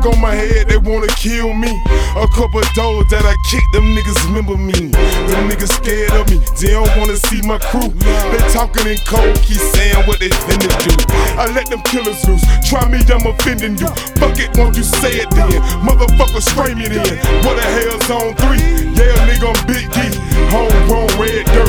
bag on my head, they wanna kill me. A couple doors that I kicked, them niggas remember me. Them niggas scared of me, they don't wanna see my crew. They talking in code, keep saying what they finna do. I let them killers loose, try me, I'm offending you. Fuck it, won't you say it then? Motherfucker, scream it in. What the hell's on 3? Yeah, nigga, I'm Big D. Homegrown red dirt.